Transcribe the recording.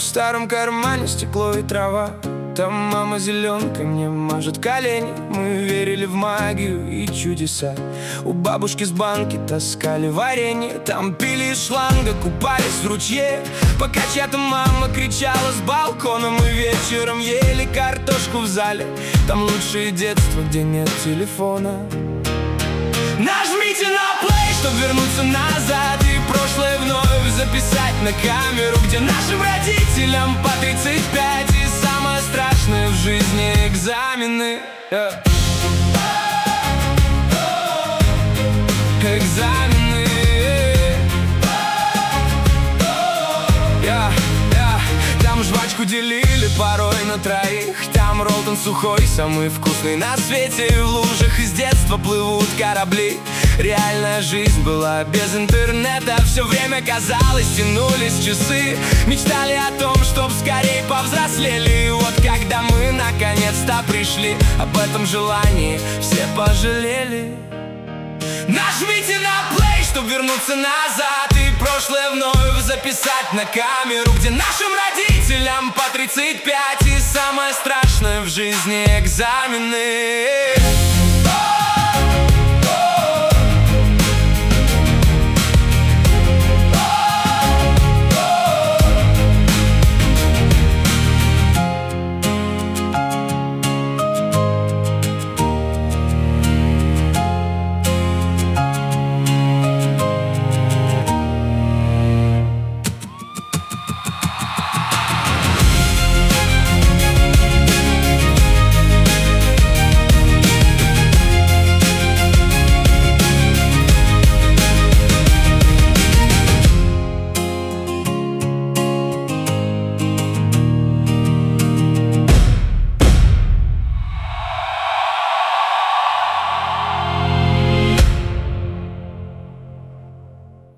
старом кармане стекло и трава. Там мама зеленкой мне мажет колени. Мы верили в магию и чудеса. У бабушки с банки таскали варенье. Там пили из шланга, купались в ручье. Пока чья-то мама кричала с балкона, мы вечером ели картошку в зале. Там лучшее детство, где нет телефона. Нажмите на плей, чтоб вернуться назад и прошлое вновь записать на камеру, где нашим родителям по 35 и самое страшное в жизни — экзамены. Экзамены. Там жвачку делили порой на троих. Там Ролтон сухой, самый вкусный на свете. И в лужах из детства плывут корабли. Реальная жизнь была без интернета. Все время казалось, тянулись часы. Мечтали о том, чтоб скорей повзрослели. И вот когда мы наконец-то пришли, об этом желании все пожалели. Нажмите на плей, чтоб вернуться назад и прошлое вновь записать на камеру, где нашим родителям по 35 и самое страшное в жизни — экзамены.